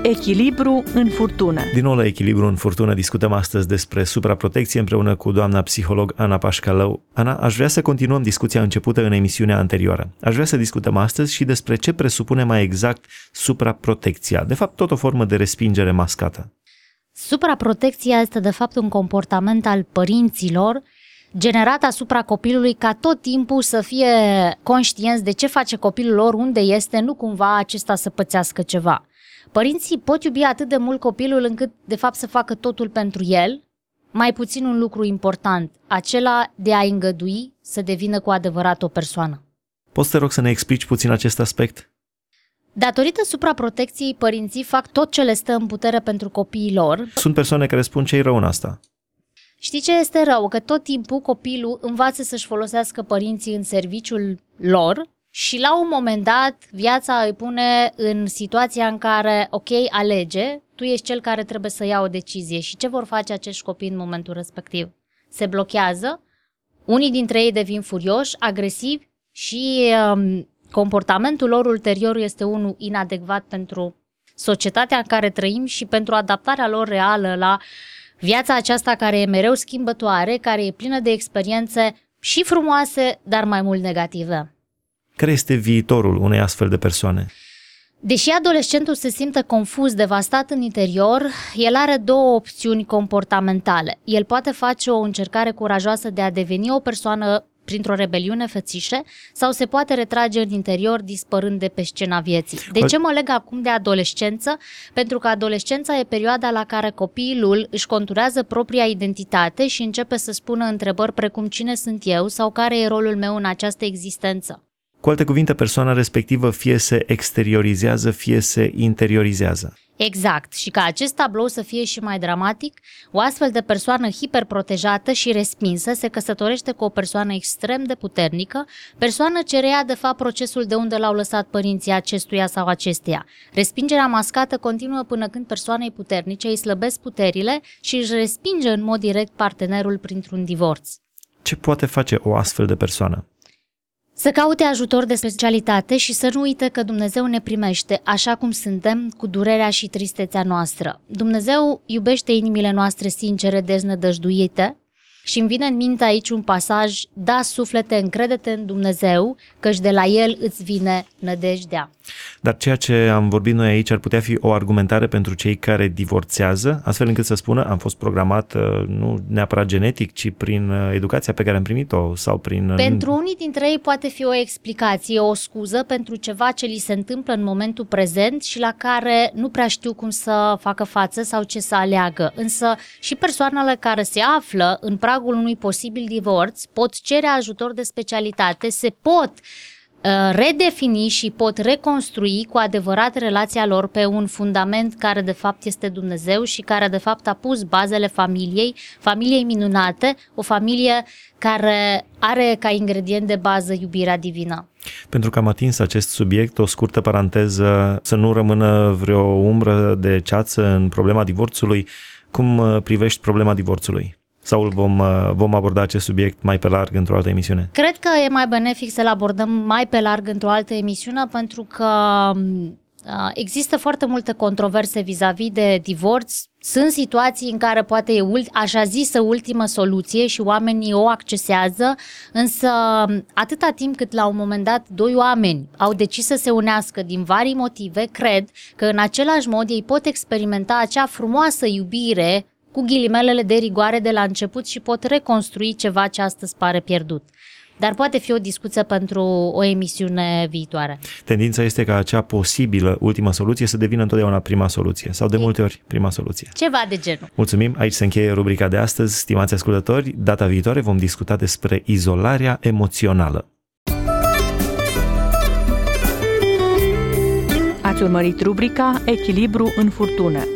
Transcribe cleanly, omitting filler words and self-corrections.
Echilibru în furtună. Din nou la Echilibru în furtună discutăm astăzi despre supraprotecție împreună cu doamna psiholog Ana Pașcalău. Ana, aș vrea să continuăm discuția începută în emisiunea anterioară. Aș vrea să discutăm astăzi și despre ce presupune mai exact supraprotecția. De fapt, tot o formă de respingere mascată. Supraprotecția este de fapt un comportament al părinților generat asupra copilului ca tot timpul să fie conștienți de ce face copilul lor, unde este, nu cumva acesta să pățească ceva. Părinții pot iubi atât de mult copilul încât de fapt să facă totul pentru el, mai puțin un lucru important, acela de a îngădui să devină cu adevărat o persoană. Poți, te rog, să ne explici puțin acest aspect? Datorită supraprotecției, părinții fac tot ce le stă în putere pentru copiii lor. Sunt persoane care spun ce-i rău în asta. Știi ce este rău? Că tot timpul copilul învață să-și folosească părinții în serviciul lor și la un moment dat viața îi pune în situația în care, ok, alege, tu ești cel care trebuie să ia o decizie. Și ce vor face acești copii în momentul respectiv? Se blochează, unii dintre ei devin furioși, agresivi și comportamentul lor ulterior este unul inadecvat pentru societatea în care trăim și pentru adaptarea lor reală la viața aceasta care e mereu schimbătoare, care e plină de experiențe și frumoase, dar mai mult negative. Care este viitorul unei astfel de persoane? Deși adolescentul se simte confuz, devastat în interior, el are două opțiuni comportamentale. El poate face o încercare curajoasă de a deveni o persoană printr-o rebeliune fățișe sau se poate retrage în interior dispărând de pe scena vieții. De ce mă leg acum de adolescență? Pentru că adolescența e perioada la care copilul își conturează propria identitate și începe să spună întrebări precum cine sunt eu sau care e rolul meu în această existență. Cu alte cuvinte, persoana respectivă fie se exteriorizează, fie se interiorizează. Exact. Și ca acest tablou să fie și mai dramatic, o astfel de persoană hiperprotejată și respinsă se căsătorește cu o persoană extrem de puternică, persoană ce reia de fapt procesul de unde l-au lăsat părinții acestuia sau acesteia. Respingerea mascată continuă până când persoanei puternice îi slăbesc puterile și își respinge în mod direct partenerul printr-un divorț. Ce poate face o astfel de persoană? Să caute ajutor de specialitate și să nu uite că Dumnezeu ne primește așa cum suntem, cu durerea și tristețea noastră. Dumnezeu iubește inimile noastre sincere, deznădăjduite și îmi vine în minte aici un pasaj: da, suflete, încrede-te în Dumnezeu, căci de la El îți vine nădejdea. Dar ceea ce am vorbit noi aici ar putea fi o argumentare pentru cei care divorțează, astfel încât să spună am fost programat nu neapărat genetic, ci prin educația pe care am primit-o sau prin... Pentru unii dintre ei poate fi o explicație, o scuză pentru ceva ce li se întâmplă în momentul prezent și la care nu prea știu cum să facă față sau ce să aleagă. Însă și persoanele care se află în pragul unui posibil divorț pot cere ajutor de specialitate, se pot redefini și pot reconstrui cu adevărat relația lor pe un fundament care de fapt este Dumnezeu și care de fapt a pus bazele familiei minunate, o familie care are ca ingredient de bază iubirea divină. Pentru că am atins acest subiect, o scurtă paranteză, să nu rămână vreo umbră de ceață în problema divorțului. Cum privești problema divorțului? Sau vom aborda acest subiect mai pe larg într-o altă emisiune? Cred că e mai benefic să-l abordăm mai pe larg într-o altă emisiune, pentru că există foarte multe controverse vis-a-vis de divorț. Sunt situații în care poate e așa zisă ultimă soluție și oamenii o accesează, însă atâta timp cât la un moment dat doi oameni au decis să se unească din vari motive, cred că în același mod ei pot experimenta acea frumoasă iubire cu ghilimelele de rigoare de la început și pot reconstrui ceva ce astăzi pare pierdut. Dar poate fi o discuție pentru o emisiune viitoare. Tendința este ca acea posibilă ultimă soluție să devină întotdeauna prima soluție sau de multe ori prima soluție. Ceva de genul. Mulțumim, aici se încheie rubrica de astăzi. Stimați ascultători, data viitoare vom discuta despre izolarea emoțională. Ați urmărit rubrica Echilibru în furtună.